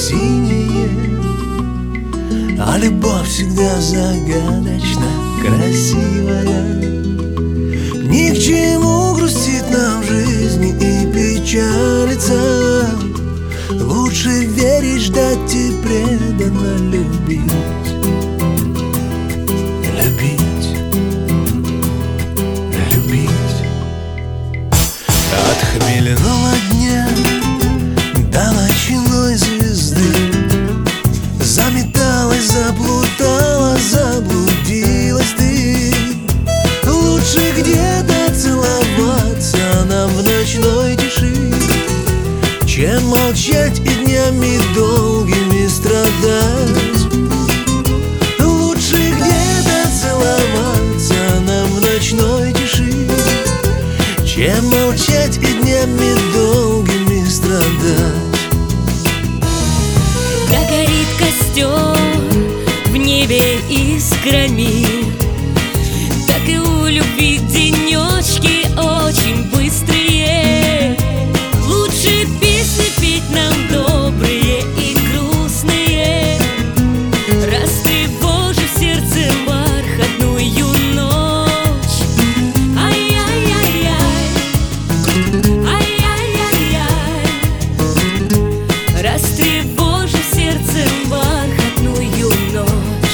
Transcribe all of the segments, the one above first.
синее, а любовь всегда загадочно красивая. Ни к чему грустит нам в жизни и печалиться. Лучше верить, ждать и преданно любить. Любить, любить. От хмельного дня до ночной звезды заметалась, заплутала, заблудилась ты. Лучше где-то целоваться нам в ночной тиши, чем молчать и днями долгими страдать. Лучше где-то целоваться нам в ночной тиши, чем молчать и днями долгими страдать. Да горит костер в небе искрами, так и у любви денечки очень быстрые. Лучше песни петь нам добрые и грустные, растревожив сердце бархатную ночь. Ай-яй-яй-яй, ай-яй-яй-яй, растревожив сердце бархатную ночь.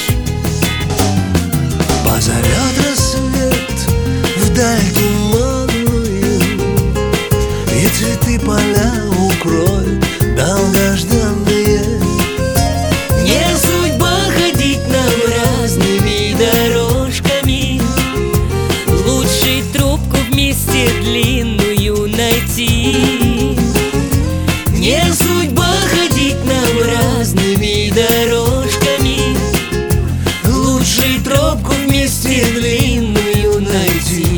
Позовет рассвет вдаль туманную, и цветы поля укроют долгожданные. Не судьба ходить нам разными дорожками, Лучше трубку вместе длинную найти. не судьба ходить нам разными дорожками. Лучше тропку вместе длинную найти.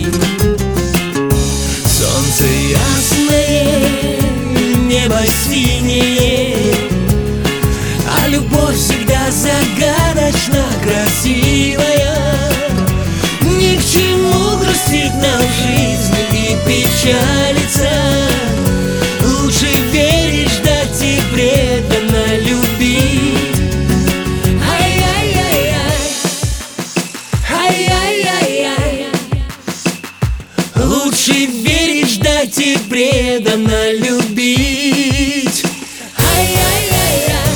Солнце ясное, небо синее, а любовь всегда загадочно красивая. Ни к чему грустить нам в жизни и печалиться. Лучше верить, ждать и преданно любить. Ай-яй-яй-яй, ай-яй-яй-яй. Лучше верить, ждать и преданно любить. Ай-яй-яй-яй,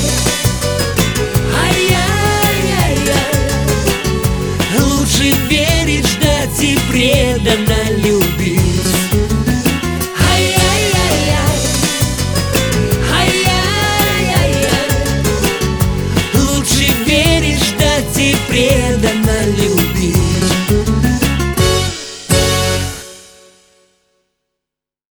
ай-яй-яй-яй. Лучше верить, ждать и преданно любить. Ай-яй-яй-яй, ай-яй-яй-яй. Лучше верить, ждать и преданно любить.